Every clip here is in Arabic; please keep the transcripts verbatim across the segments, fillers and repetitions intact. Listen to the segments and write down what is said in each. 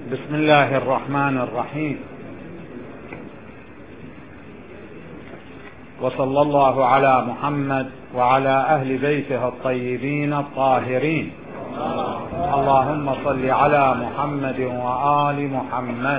بسم الله الرحمن الرحيم، وصلى الله على محمد وعلى أهل بيته الطيبين الطاهرين. اللهم صل على محمد وآل محمد.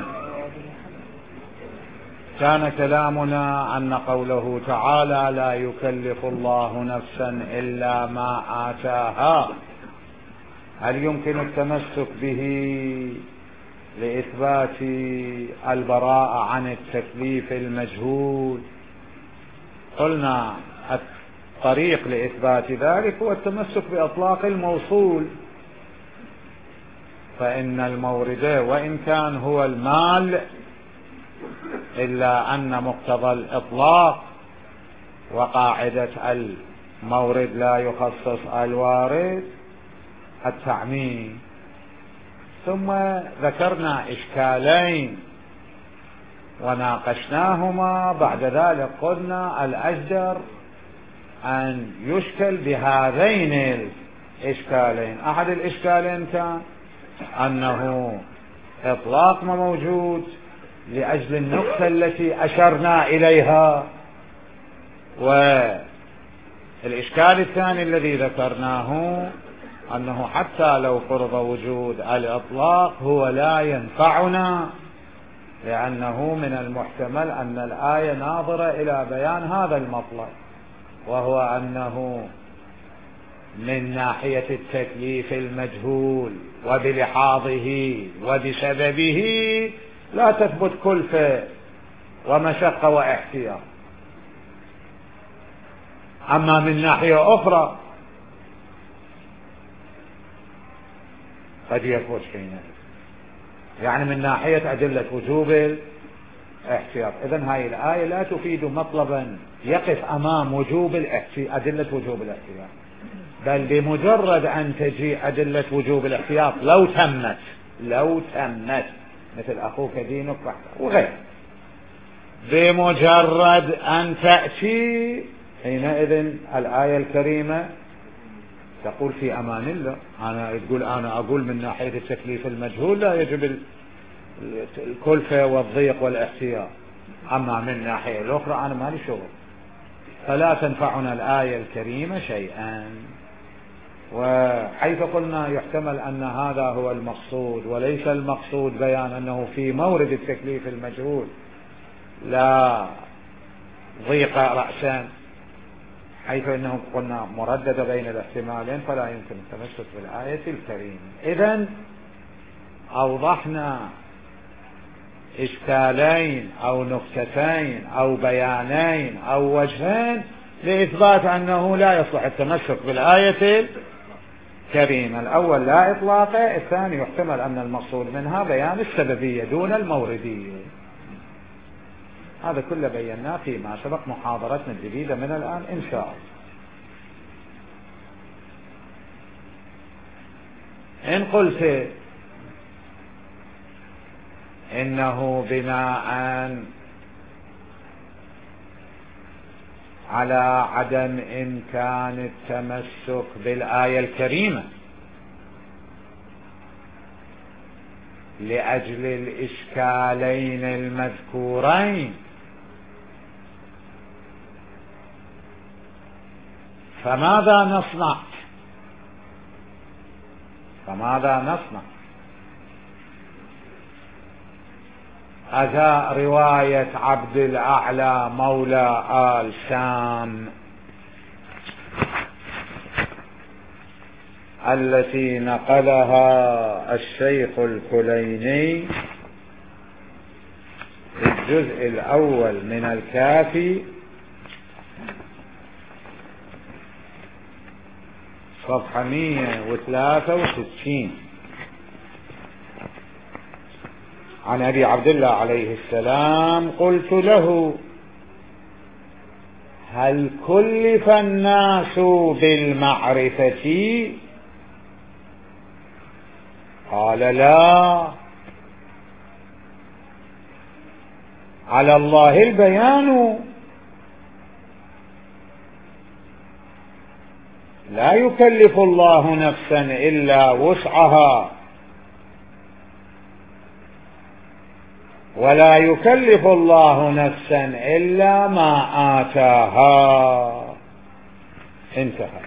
كان كلامنا أن قوله تعالى: لا يكلف الله نفسا إلا ما آتاها، هل يمكن التمسك به لإثبات البراءة عن التكليف المجهول؟ قلنا الطريق لإثبات ذلك هو التمسك بإطلاق الموصول، فإن المورد وإن كان هو المال إلا أن مقتضى الإطلاق وقاعدة المورد لا يخصص الوارد التعميم. ثم ذكرنا إشكالين وناقشناهما، بعد ذلك قلنا الأجدر أن يشكل بهذين الإشكالين. أحد الإشكالين كان أنه إطلاق ما موجود لأجل النقطة التي أشرنا إليها، والإشكال الثاني الذي ذكرناه أنه حتى لو فرض وجود الإطلاق هو لا ينفعنا، لأنه من المحتمل أن الآية ناظرة إلى بيان هذا المطلب، وهو أنه من ناحية التكليف المجهول وبلحاظه وبسببه لا تثبت كلفة ومشقة واحتياط. أما من ناحية أخرى قد يثبت حينئذ، يعني من ناحية أدلة وجوب الاحتياط. إذن هاي الآية لا تفيد مطلبا يقف أمام وجوب الاحتياط، أدلة وجوب الاحتياط، بل بمجرد أن تجي أدلة وجوب الاحتياط لو تمت لو تمت مثل أخوك دينك وغير، بمجرد أن تأتي حينئذ الآية الكريمة تقول في أمان الله. أنا تقول أنا أقول من ناحية التكليف المجهول لا يجب الكلفة والضيق والاحتياط، أما من ناحية الأخرى أنا ما لي شغل، فلا تنفعنا الآية الكريمة شيئا. وحيث قلنا يحتمل أن هذا هو المقصود وليس المقصود بيان أنه في مورد التكليف المجهول لا ضيق رأسا، حيث أنه قلنا مرددة بين الاحتمالين، فلا يمكن التمسك بالآية الكريمة. إذن أوضحنا إشكالين أو نقطتين أو بيانين أو وجهين لإثبات أنه لا يصلح التمسك بالآية الكريمة. الأول لا إطلاقه، الثاني يحتمل أن المقصود منها بيان السببية دون الموردية. هذا كله بيناه فيما سبق محاضرتنا الجديدة من الآن إن شاء الله. إن قلت إنه بناء على عدم إمكان التمسك بالآية الكريمة لأجل الإشكالين المذكورين، فماذا نصنع فماذا نصنع أتى رواية عبد الأعلى مولى آل شام التي نقلها الشيخ الكليني في الجزء الأول من الكافي صفحة مئة وثلاثة وستين عن أبي عبد الله عليه السلام: قلت له: هل كلف الناس بالمعرفة؟ قال: لا، على الله البيان، لا يكلف الله نفسا إلا وسعها، ولا يكلف الله نفسا إلا ما آتاها. انتهى.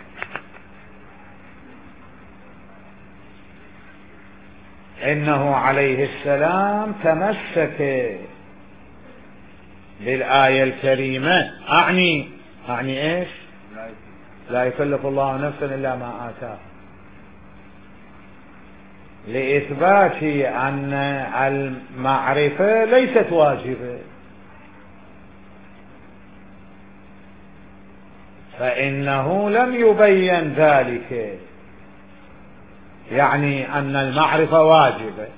إنه عليه السلام تمسك بالآية الكريمة. أعني أعني إيش؟ لا يكلف الله نفسا إلا ما آتاها، لإثبات أن المعرفة ليست واجبة، فإنه لم يبين ذلك، يعني أن المعرفة واجبة،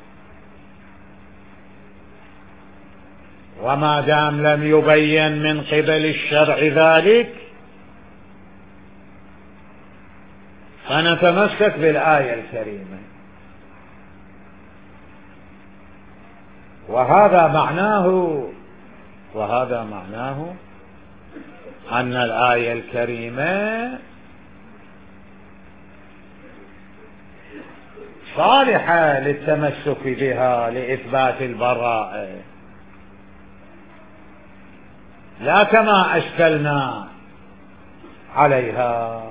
وما دام لم يبين من قبل الشرع ذلك فنتمسك بالآية الكريمة. وهذا معناه وهذا معناه أن الآية الكريمة صالحة للتمسك بها لإثبات البراءة، لا كما أشكلنا عليها.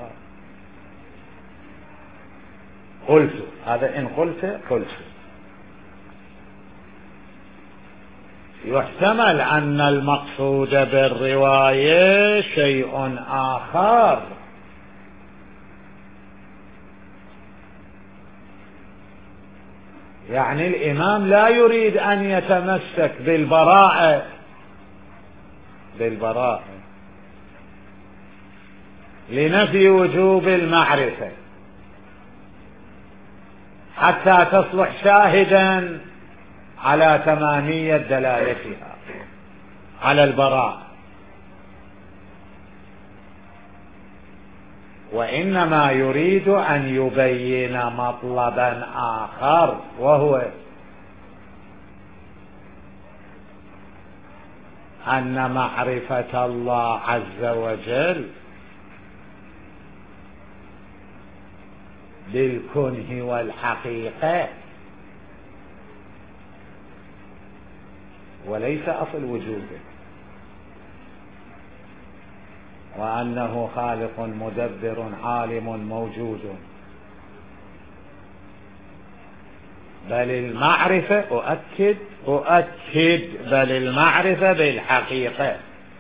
قلت هذا إن قلت قلت يحتمل أن المقصود بالرواية شيء آخر، يعني الإمام لا يريد أن يتمسك بالبراءة بالبراءة لنفي وجوب المعرفة حتى تصلح شاهدا على تمامية دلالتها على البراءة، وإنما يريد أن يبين مطلبا آخر، وهو أن معرفة الله عز وجل بالكنه والحقيقة وليس أصل وجوده، وأنه خالق مدبر عالم موجود، بل المعرفة أؤكد أؤكد بل المعرفة بالحقيقة.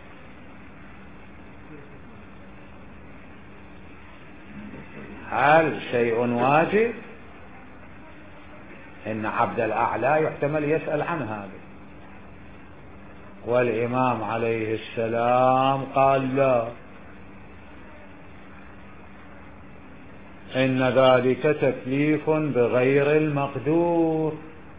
هل شيء واجب؟ إن عبد الأعلى يحتمل يسأل عن هذا، والإمام عليه السلام قال لا، إن ذلك تكليف بغير المقدور،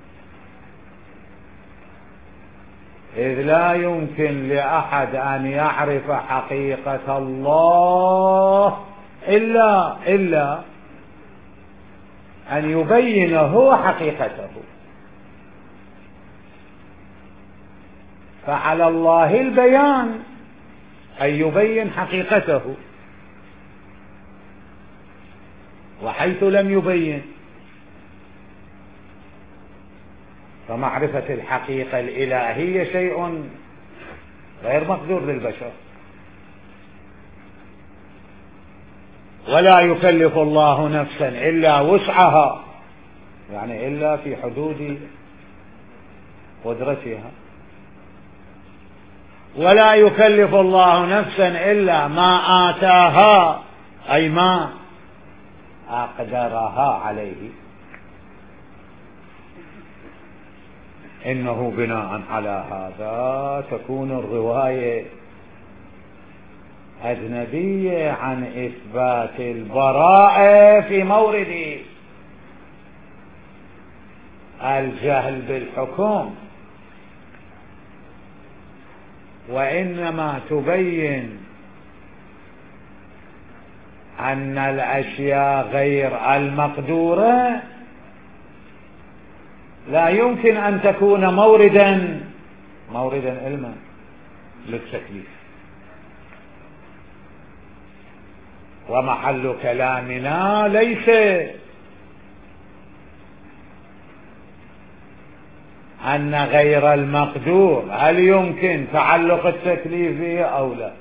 إذ لا يمكن لأحد أن يعرف حقيقة الله إلا إلا أن يبين هو حقيقته، فعلى الله البيان أن يبين حقيقته، وحيث لم يبين فمعرفة الحقيقة الإلهية شيء غير مقدور للبشر. ولا يكلف الله نفسا إلا وسعها، يعني إلا في حدود قدرتها. ولا يكلف الله نفسا إلا ما آتاها، أي ما أقدرها عليه. إنه بناء على هذا تكون الرواية أجنبية عن إثبات البراءة في مورد الجهل بالحكم، وإنما تبين أن الأشياء غير المقدورة لا يمكن أن تكون موردا موردا علما للتكليف. ومحل كلامنا ليس أن غير المقدور هل يمكن تعلق التكليف به أو لا؟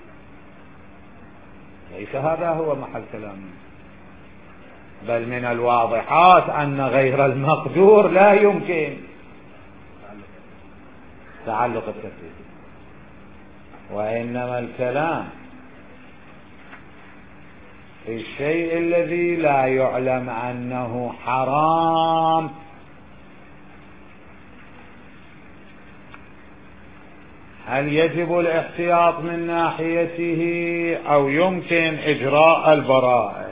ليس هذا هو محل كلامنا، بل من الواضحات أن غير المقدور لا يمكن تعلق التكليف، وإنما الكلام في الشيء الذي لا يعلم أنه حرام. هل يجب الاحتياط من ناحيته أو يمكن إجراء البراءة؟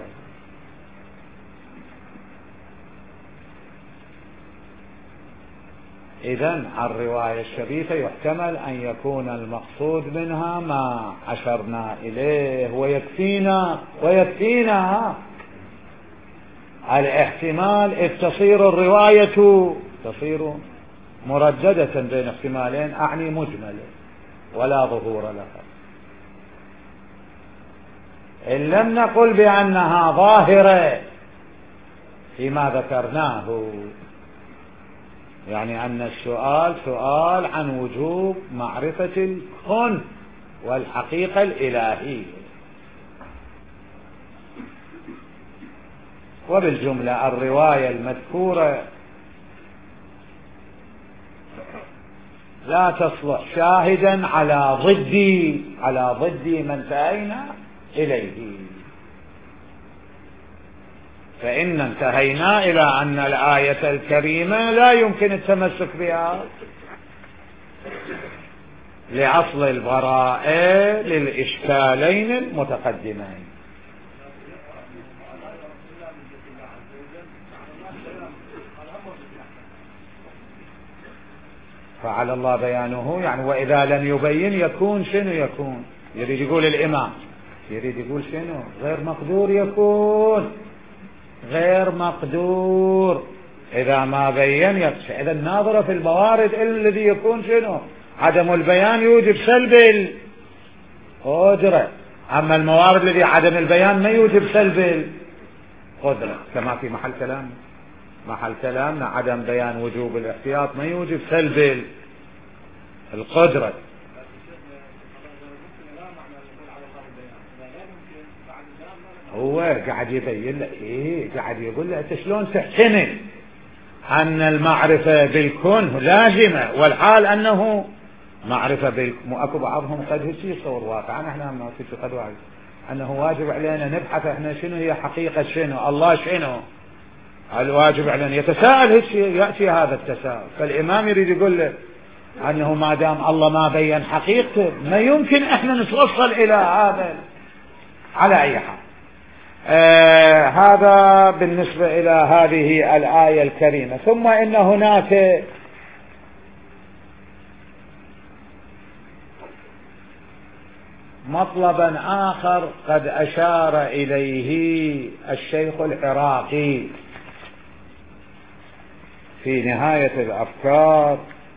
إذن الرواية الشريفة يحتمل أن يكون المقصود منها ما أشرنا إليه، ويكفينا ويكفينا الاحتمال إذ تصير الرواية تصير مرددة بين احتمالين، أعني مجملة ولا ظهور لها. إن لم نقل بأنها ظاهرة فيما ذكرناه، يعني أن السؤال سؤال عن وجوب معرفة الكون والحقيقة الإلهية، وبالجملة الرواية المذكورة لا تصلح شاهدا على ضد على ضد ما انتهينا إليه. فإن انتهينا إلى أن الآية الكريمة لا يمكن التمسك بها لأصل البراءة للإشكالين المتقدمين. فعلى الله بيانه، يعني وإذا لم يبين يكون شنو يكون؟ يريد يقول الإمام يريد يقول شنو؟ غير مقدور يكون غير مقدور إذا ما بين يكشف. إذا الناظرة في الموارد الذي يكون شنو؟ عدم البيان يوجب سلب القدرة، أما الموارد الذي عدم البيان ما يوجب سلب القدرة، كما في محل كلام محل كلامنا عدم بيان وجوب الاحتياط ما يوجب سلب القدرة. هو قاعد يبين لك ايه، قاعد يقول لك انت شلون تحتمل ان المعرفة بالكون لازمة والحال انه معرفة بالكون. اكو بعضهم قد هيك يصور واقعا، احنا ما في قد واحد انه واجب علينا نبحث احنا شنو هي حقيقة شنو الله شنو الواجب علينا، يتساءل هيك يأتي هذا التساؤل. فالامام يريد يقول له انه ما دام الله ما بين حقيقته ما يمكن احنا نتوصل الى هذا. على اي حال آه هذا بالنسبة إلى هذه الآية الكريمة. ثم إن هناك مطلبا آخر قد أشار إليه الشيخ العراقي في نهاية الأفكار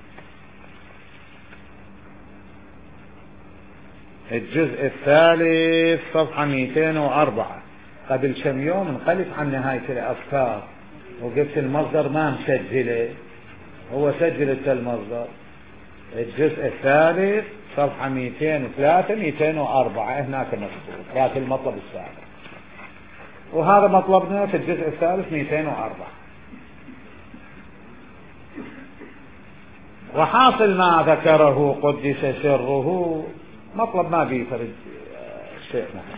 الجزء الثالث صفحة مئتين وأربعة. قبل كم يوم انقلت عن نهاية الأفكار وقلت المصدر ما مسجله، هو سجلت المصدر الجزء الثالث صفحة مئتين وثلاثة مئتين وأربعة هناك مكتوب لكن المطلب السابق، وهذا مطلبنا في الجزء الثالث مئتين وأربعة. وحاصل ما ذكره قدس سره مطلب ما بيفرد شيء نحن،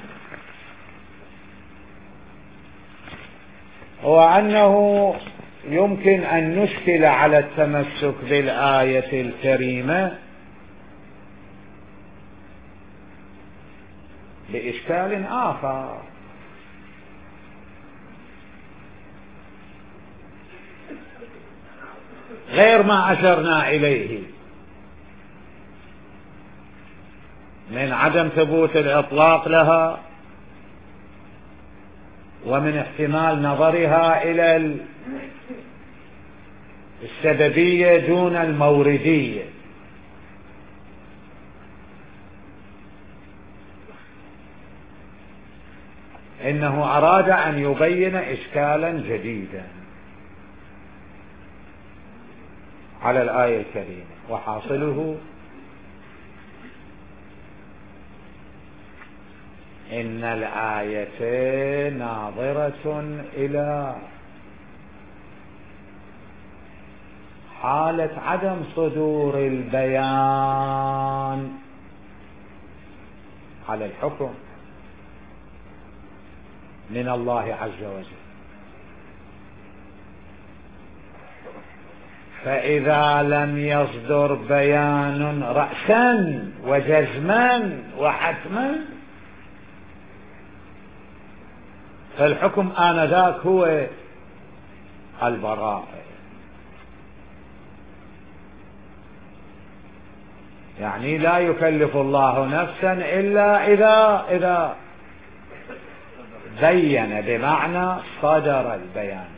هو أنه يمكن أن نشكل على التمسك بالآية الكريمة بإشكال آخر، غير ما أشرنا إليه من عدم ثبوت الإطلاق لها، ومن احتمال نظرها إلى السببية دون الموردية. إنه أراد أن يبين إشكالا جديدا على الآية الكريمة. وحاصله إن الآية ناظرة إلى حالة عدم صدور البيان على الحكم من الله عز وجل. فإذا لم يصدر بيان رأسا وجزما وحتما فالحكم آنذاك هو البراءة. يعني لا يكلف الله نفسا إلا إذا إذا بين، بمعنى صدر البيان.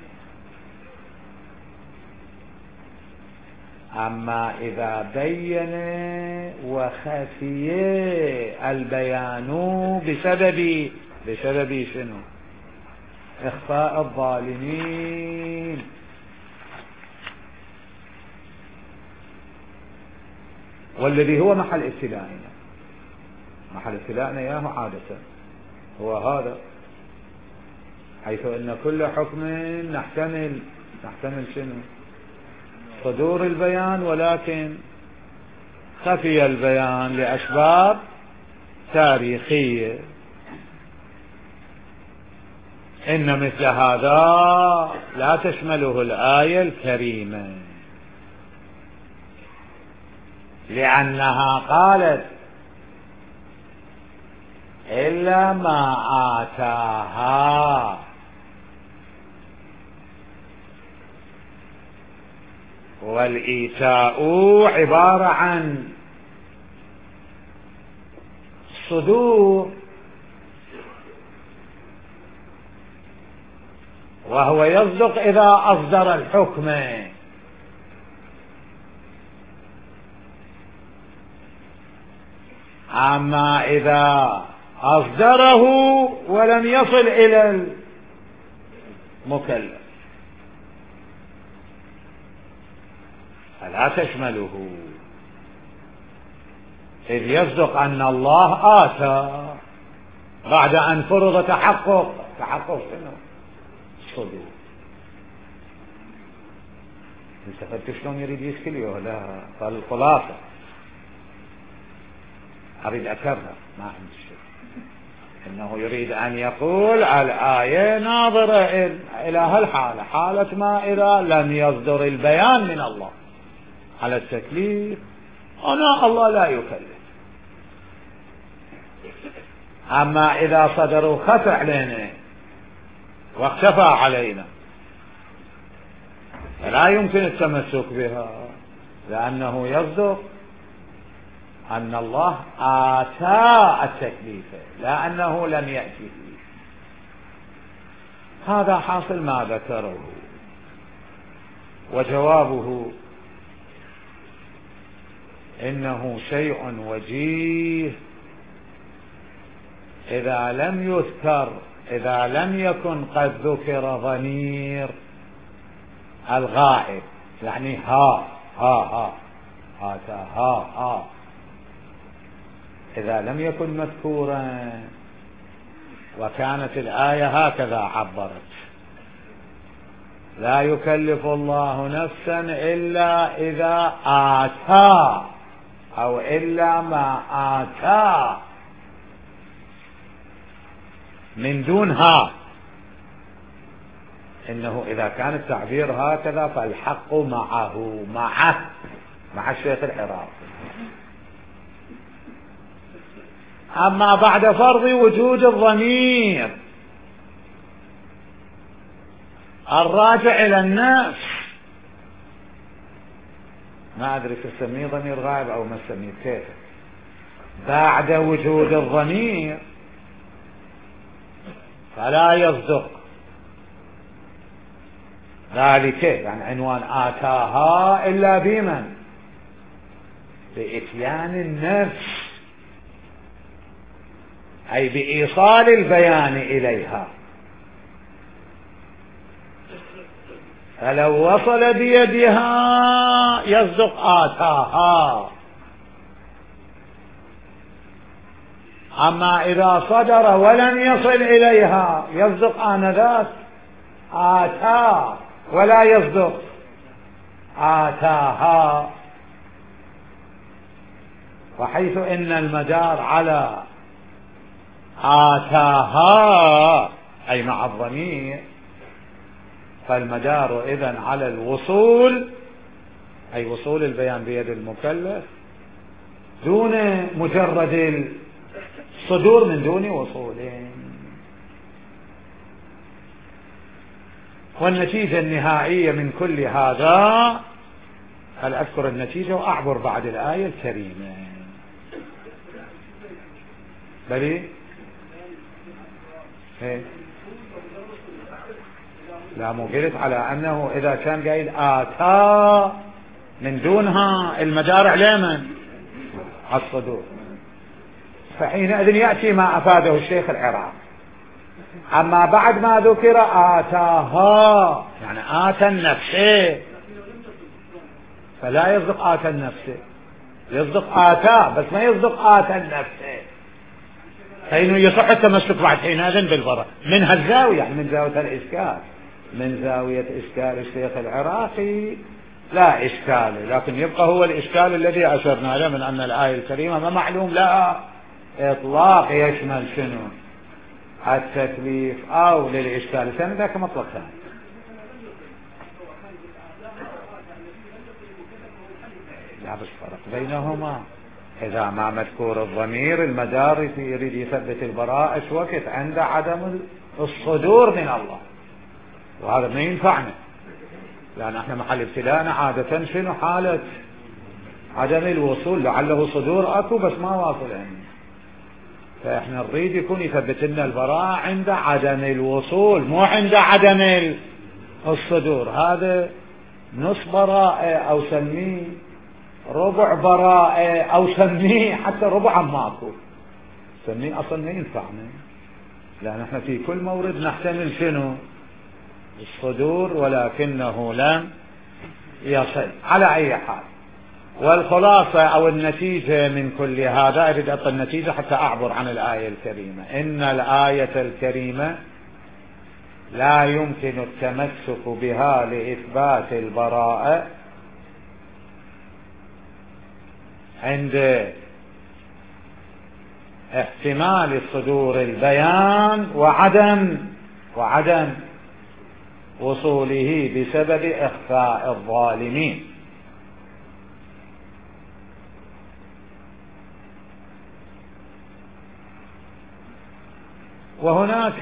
أما إذا بين وخفي البيان بسبب بسبب شنو؟ إخفاء الظالمين. والذي هو محل ابتلاءنا، محل ابتلاءنا إياه عادة هو هذا، حيث أن كل حكم نحتمل نحتمل شنو؟ صدور البيان، ولكن خفي البيان لأسباب تاريخية. إن مثل هذا لا تشمله الآية الكريمة، لأنها قالت إلا ما آتاها، والإيتاء عبارة عن صدور، وهو يصدق إذا أصدر الحكم. أما إذا أصدره ولم يصل إلى المكلف فلا تشمله، إذ يصدق أن الله آتى بعد أن فرض تحقق تحقق شنو؟ الصدور. استفدت شلون يريد يشكلي ولا؟ فالخلاصة أريد أكرر، ما عندي شيء، إنه يريد أن يقول الآية ناظرة إلى هالحالة، حالة ما إذا لم يصدر البيان من الله على التكليف، أنا الله لا يكلف. أما إذا صدروا خفى علينا واختفى علينا فلا يمكن التمسك بها، لأنه يصدق أن الله آتى التكليف لا أنه لم يأتي فيه. هذا حاصل ما ذكره. وجوابه إنه شيء وجيه إذا لم يذكر، إذا لم يكن قد ذكر ضمير الغائب، يعني ها ها ها آتى ها ها، إذا لم يكن مذكورا وكانت الآية هكذا عبرت: لا يكلف الله نفسا إلا إذا آتى، أو إلا ما آتى، من دونها. إنه إذا كان التعبير هكذا فالحق معه، معه مع الشيخ العراقي. أما بعد فرض وجود الضمير الراجع إلى النفس، ما أدري تسميه ضمير غائب أو ما تسميه كيف، بعد وجود الضمير فلا يصدق ذلك، يعني عنوان آتاها إلا بمن؟ بإتيان النفس، أي بإيصال البيان إليها. فلو وصل بيدها يصدق آتاها. أما إذا صدر ولم يصل إليها يصدق آنذاك آتاه ولا يصدق آتاها. وحيث إن المدار على آتاها أي مع الضمير، فالمدار إذن على الوصول أي وصول البيان بيد المكلف دون مجرد الصدور من دون وصول. والنتيجة النهائية من كل هذا، هل أذكر النتيجة وأعبر بعد الآية الكريمة؟ بلي إيه؟ لا، مو قلت على أنه إذا كان قايل آتا من دونها المدار على من؟ على الصدور، فحينئذ يأتي ما أفاده الشيخ العراقي. أما بعد ما ذكر آتاها يعني آتى النفس، فلا يصدق آتى النفس، يصدق آتا بس ما يصدق آتى النفس، فإنه يصح التمسك بعد حينئذ بالبراءة من هالزاوية، يعني من زاوية الإشكال، من زاوية إشكال الشيخ العراقي لا إشكال، لكن يبقى هو الإشكال الذي أشرنا له من أن الآية الكريمة ما معلوم لها إطلاق يشمل شنو؟ التكليف أو للإشكال الثاني ذاك مطلق ثاني. لا بس فرق بينهما، إذا ما مذكور الضمير المدار يريد يثبت البراءة إيش وقت عند عدم الصدور من الله، وهذا ما ينفعنا، لأن احنا محل ابتلاءنا عادة شنو؟ حالة عدم الوصول، لعله صدور أكو بس ما واصل عنه، فاحنا نريد يكون يثبت لنا البراءة عند عدم الوصول مو عند عدم الصدور. هذا نص براءة أو سميه ربع براءة أو سميه حتى ربع ماكو، سميه أصلا ما ينفعنا، لأن احنا في كل مورد نحتمل شنو؟ الصدور، ولكنه لم يصل. على أي حال، والخلاصة أو النتيجة من كل هذا، أريد أعطي النتيجة حتى أعبر عن الآية الكريمة. إن الآية الكريمة لا يمكن التمسك بها لإثبات البراءة عند احتمال صدور البيان وعدم وعدم وصوله بسبب إخفاء الظالمين. وهناك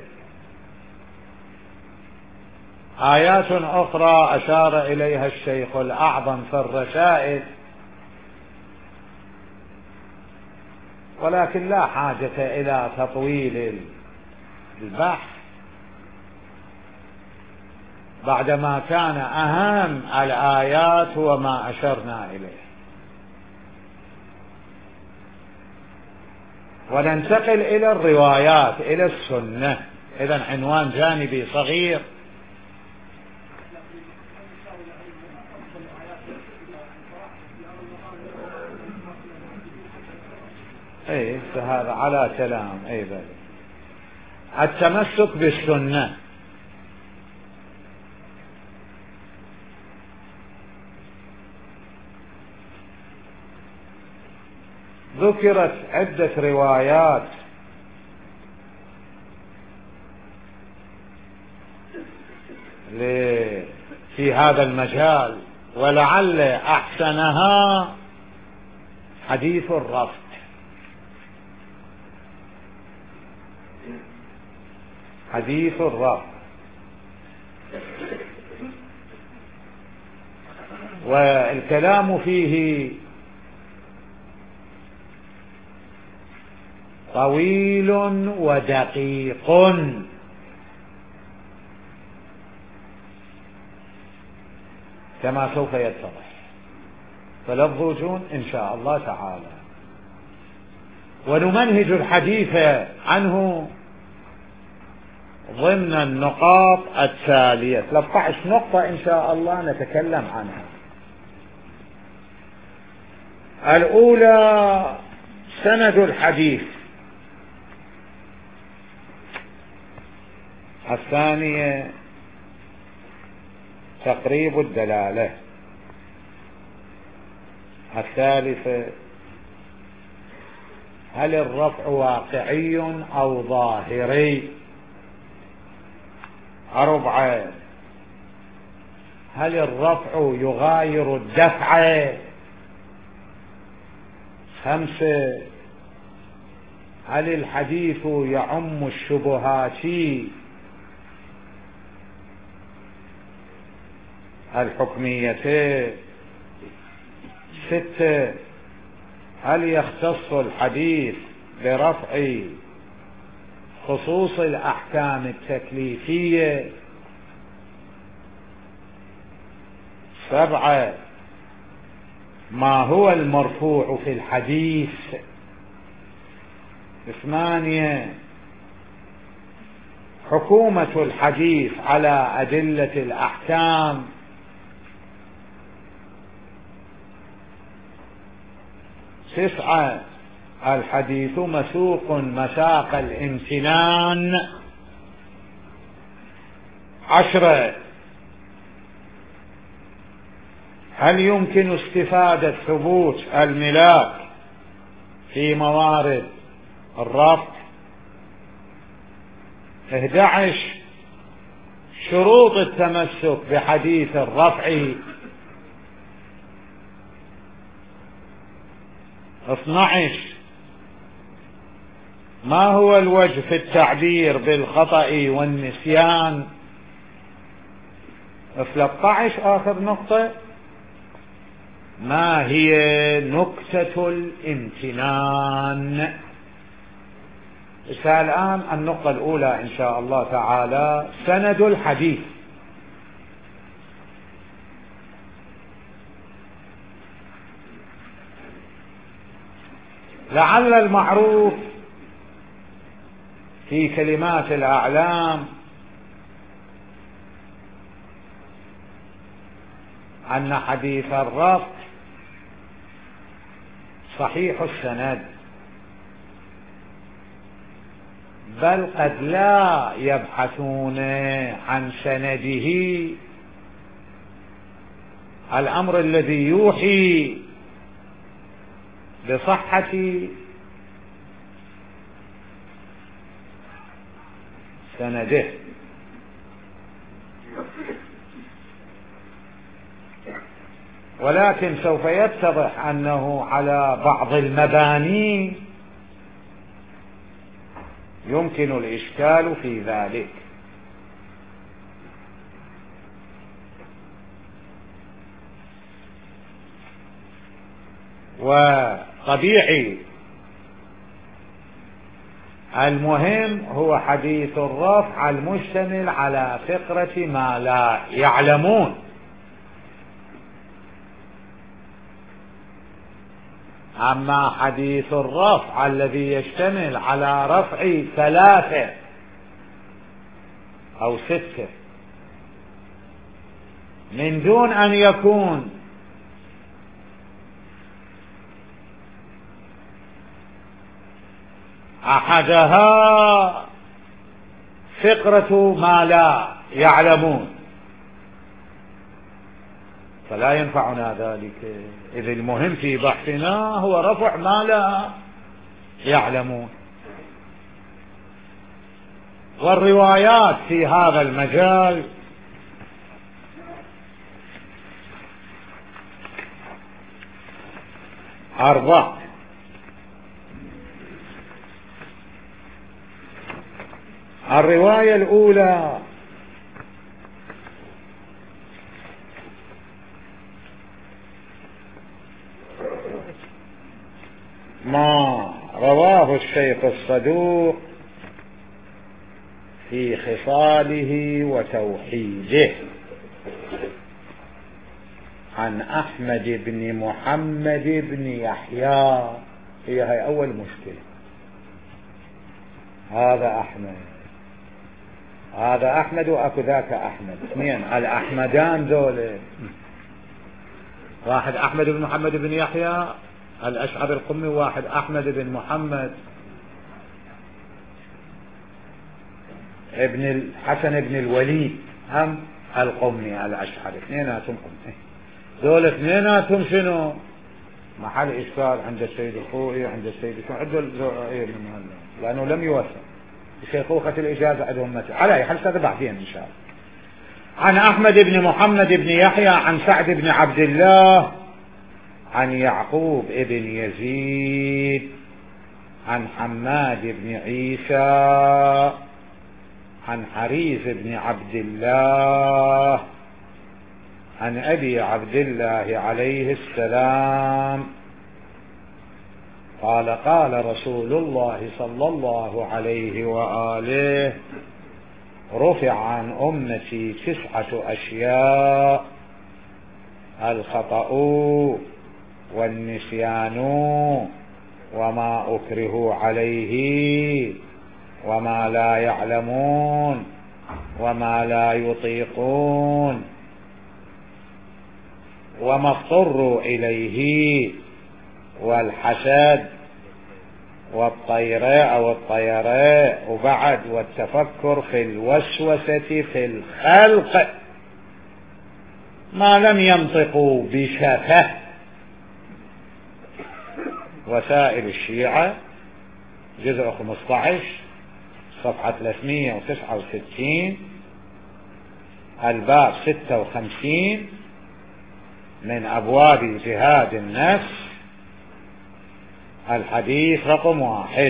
آيات أخرى أشار إليها الشيخ الأعظم في الرسائل، ولكن لا حاجة إلى تطويل البحث بعدما كان أهم الآيات هو ما أشرنا إليه. وننتقل إلى الروايات، إلى السنة. إذن عنوان جانبي صغير ايه فهذا على كلام ايه بل التمسك بالسنة. ذكرت عدة روايات في هذا المجال، ولعل أحسنها حديث الرفض. حديث الرفض والكلام فيه طويل ودقيق كما سوف يتضح، فلفظوا إن شاء الله تعالى. ونمنهج الحديث عنه ضمن النقاط التالية، ثلاثة عشر نقطة إن شاء الله نتكلم عنها. الأولى سند الحديث، الثانية تقريب الدلالة، الثالثة هل الرفع واقعي أو ظاهري، أربعة هل الرفع يغاير الدفع، خمسة هل الحديث يعم الشبهات الحكمية، ستة هل يختص الحديث برفع خصوص الأحكام التكليفية، سبعة ما هو المرفوع في الحديث، ثمانية حكومة الحديث على أدلة الأحكام، تسعة الحديث مسوق مساق الامتنان، عشرة هل يمكن استفادة ثبوت الملاك في موارد الرفع، إحدى عشر شروط التمسك بحديث الرفع، اثنى عشر ما هو الوجه في التعبير بالخطأ والنسيان، ثلاثة عشر آخر نقطة ما هي نكتة الامتنان. الآن النقطة الأولى إن شاء الله تعالى سند الحديث. لعل المعروف في كلمات الأعلام أن حديث الرفع صحيح السند، بل قد لا يبحثون عن سنده، الأمر الذي يوحي بصحة سنده. ولكن سوف يتضح أنه على بعض المباني يمكن الإشكال في ذلك. وطبيعي المهم هو حديث الرفع المشتمل على فقرة ما لا يعلمون، أما حديث الرفع الذي يشتمل على رفع ثلاثة أو ستة من دون أن يكون أحدها فقرة ما لا يعلمون فلا ينفعنا ذلك، إذ المهم في بحثنا هو رفع ما لا يعلمون. والروايات في هذا المجال أربع. الرواية الأولى ما رواه الشيخ الصدوق في خصاله وتوحيده عن أحمد بن محمد بن يحيى. هي هي أول مشكلة، هذا أحمد هذا أحمد وأكو ذاك أحمد، اثنين الأحمدان ذول، واحد أحمد بن محمد بن يحيى الأشعري القمي، وواحد أحمد بن محمد ابن الحسن بن الوليد هم القمي الأشعري، اثنيناتهم قمي. ذول اثنيناتهم شنو محل إشكال عند السيد الخوئي وعند السيد شو عنده من هلا، لأنه لم يوثق شيخوخة الإجازة عندهم مثل على أي حال هذا بعدين إن شاء الله. عن أحمد بن محمد بن يحيى عن سعد بن عبد الله عن يعقوب بن يزيد عن حماد بن عيسى عن حريث بن عبد الله عن أبي عبد الله عليه السلام قال قال رسول الله صلى الله عليه وآله رفع عن أمتي تسعة أشياء: الخطأ والنسيان وما أكرهوا عليه وما لا يعلمون وما لا يطيقون وما اضطروا إليه، والحسد والطيراء أو الطيراء، وبعد والتفكر في الوسوسة في الخلق ما لم ينطقوا بشفه. وسائل الشيعة جزء خمسة عشر صفحة ثلاثمئة وتسعة وستين الباب ستة وخمسين من أبواب جهاد النفس الحديث رقم واحد.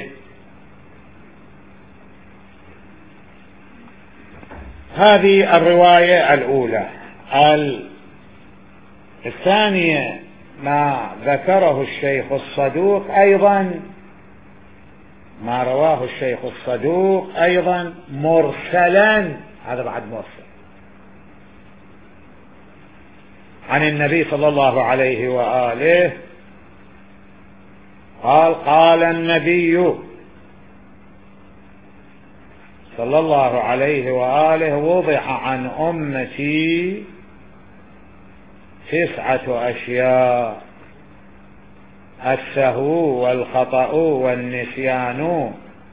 هذه الرواية الأولى. الثانية ما ذكره الشيخ الصدوق أيضا، ما رواه الشيخ الصدوق أيضا مرسلا، هذا بعد مرسل عن النبي صلى الله عليه وآله قال قال النبي صلى الله عليه وآله وضع عن أمتي تسعة أشياء: السهو والخطأ والنسيان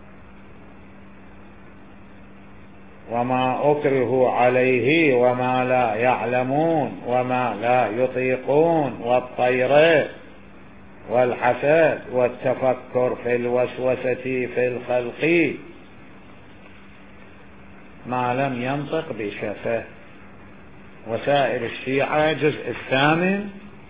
وما أكره عليه وما لا يعلمون وما لا يطيقون والطير والحسد والتفكر في الوسوسة في الخلق ما لم ينطق بشفه. وسائل الشيعة جزء الثامن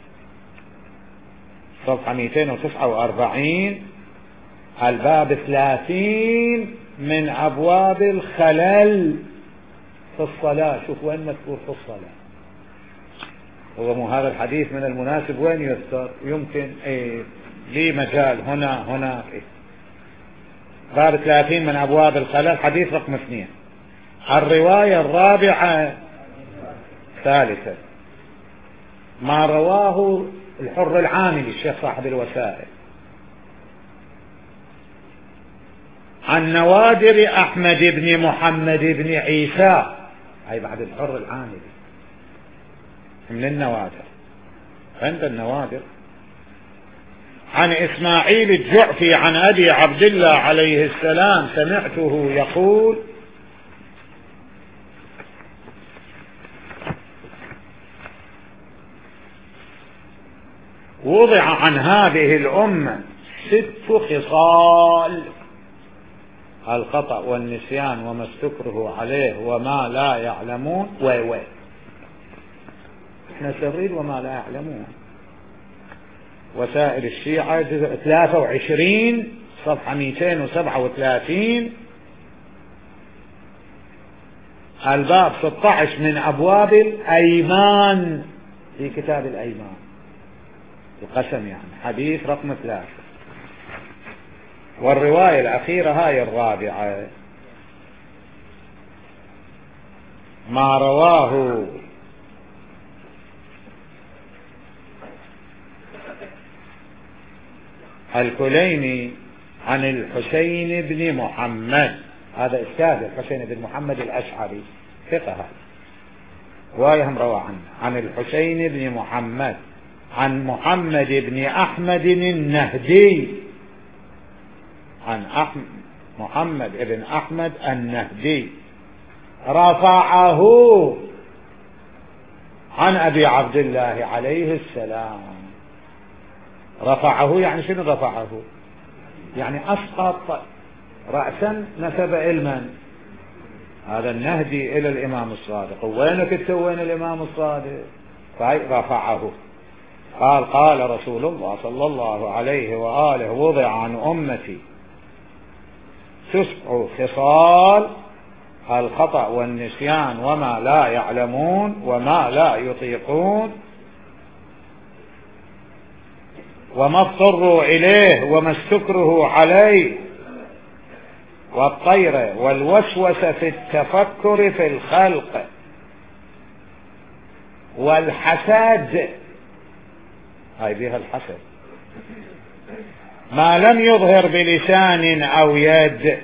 صفحة مئتين وتسعة وأربعين الباب ثلاثين من أبواب الخلل في الصلاة. شوف وين مذكور في الصلاة، هو مو هذا الحديث من المناسب وين يذكر؟ يمكن ايه لي مجال هنا هنا إيه. باب ثلاثين من أبواب الخلل حديث رقم اثنين. الرواية الرابعة ثالثة ما رواه الحر العاملي الشيخ صاحب الوسائل عن نوادر أحمد بن محمد بن عيسى، أي بعد الحر العاملي من النوادر، عند النوادر عن إسماعيل الجعفي عن أبي عبد الله عليه السلام سمعته يقول وضع عن هذه الأمة ست خصال: الخطأ والنسيان وما استكره عليه وما لا يعلمون وي احنا سريد وما لا يعلمون. وسائل الشيعة جزء ثلاثة وعشرين صفحة مئتين وسبعة وثلاثين الباب ستة عشر من أبواب الأيمان في كتاب الأيمان القسم يعني حديث رقم ثلاثة. والرواية الأخيرة هاي الرابعة ما رواه الكليني عن الحسين بن محمد هذا أستاذ الحسين بن محمد الأشعري ثقة هذا، روايهم روى عنه عن الحسين بن محمد عن محمد بن أحمد النهدي عن أحمد محمد بن أحمد النهدي رفعه عن أبي عبد الله عليه السلام. رفعه يعني شنو رفعه؟ يعني أسقط رأسا نسب علما هذا النهدي إلى الإمام الصادق. وينك انت وين الإمام الصادق؟ فرفعه قال قال رسول الله صلى الله عليه وآله وضع عن أمتي تسع خصال: الخطأ والنسيان وما لا يعلمون وما لا يطيقون وما اضطروا إليه وما استكرهوا عليه والطير والوسوسة في التفكر في الخلق والحسد، هاي بها الحسد، ما لم يظهر بلسان أو يد.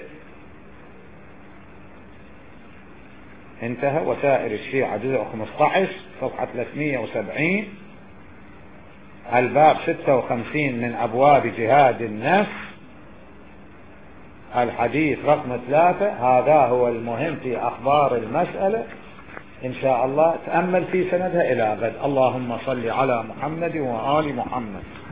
انتهى. وسائر الشيعة جزء خمسة عشر صفحة ثلاثمئة وسبعين، الباب ستة وخمسين من أبواب جهاد النفس، الحديث رقم ثلاثة. هذا هو المهم في أخبار المسألة إن شاء الله. تأمل في سندها إلى غد. اللهم صل على محمد وآل محمد.